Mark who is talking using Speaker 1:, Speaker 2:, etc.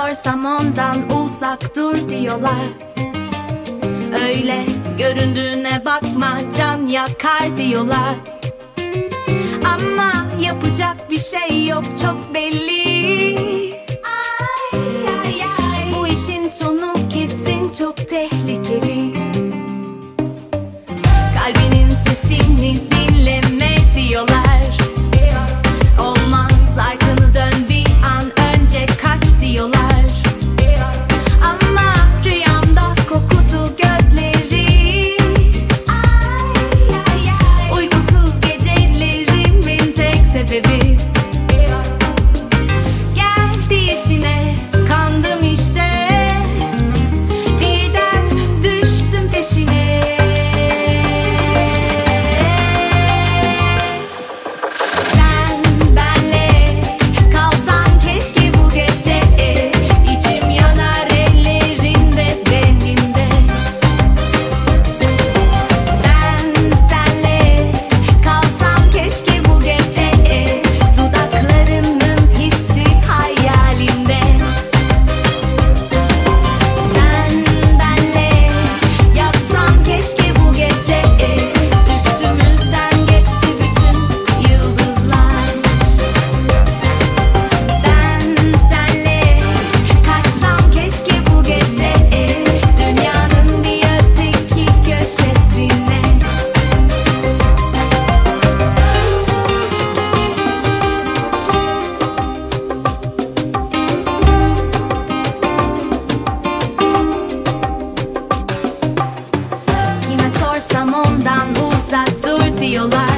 Speaker 1: sorsam ondan uzak dur diyorlar. Öyle göründüğüne bakma, can yakar diyorlar. Ama yapacak bir şey yok, çok belli. Bu işin sonu kesin çok tehlikeli. Kalbinin sesini dinleme diyorlar. Olmaz, arkanı dön bir an önce kaç diyorlar. Ama rüyamda kokusu gözleri, uykusuz gecelerimin tek sebebi. Geldi işine, kandım işte, birden düştüm peşine. Sen benle kalsan keşke bu gece, içim yanar ellerinde benim de. Ben senle kalsam keşke bu gece, dudaklarının hissi hayalinde. Sen benle yatsan keşke bu gece, üstümüzden geçse bütün yıldızlar. Ben senle kaçsam keşke bu gece, dünyanın bir öteki köşesine. Kime sorsam ondan uzak dur diyorlar.